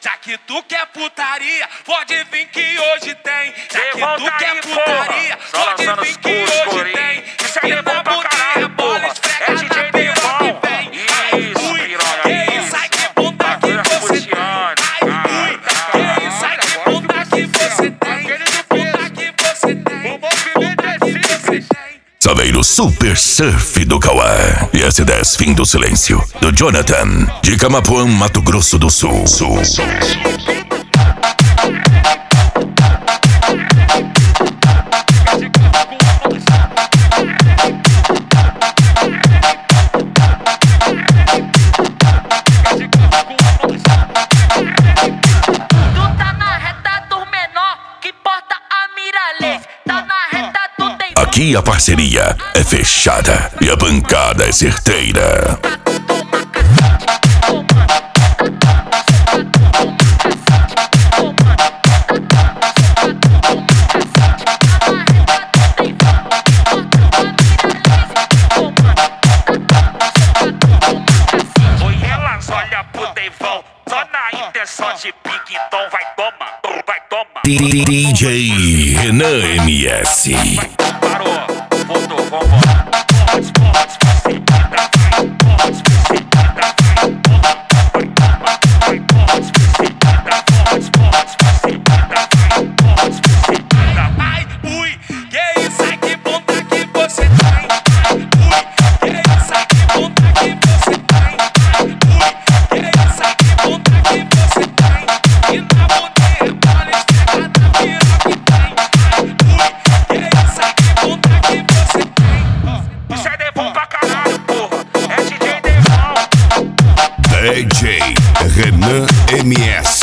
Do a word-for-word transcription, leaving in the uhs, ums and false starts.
Já que tu quer putaria, pode vir que hoje tem. Já que tu quer putaria, pode vir que hoje tem. Isso aí é bom pra caralho, porra. É D J Devon. Isso, piranha. Que isso, ai que bunda que você tem. Ai, ui, que isso, ai que bunda que você tem. Bunda que você tem. Bunda que você tem. Saveiro Super Surf do Cauã e S dez Fim do Silêncio do Jonathan de Camapuã, Mato Grosso do Sul. Sul, sul, sul. Aqui a parceria é fechada e a bancada é certeira. Oi, elas olham pro Devon, só na intenção de pique, então vai tomar, vai tomar. D J Renan M S. Parou, voltou, vambora. Pode, pode, precipita, vai, pode, precipita, vai, vai, pode, precipita, pode, pode, precipita, vai, pode, precipita. Ai, ui, que isso, ai que bunda que você tem. Ai, ui, que isso, ai que bunda que você tem. Ai, ui, que isso, ai que bunda que você tem. E na boneca, olha esfrega na piroca que tem. Ai, ui, que isso, ai que bunda que você tem. Isso é Devon pra caralho, porra. É D J Devon. D J Renan M S.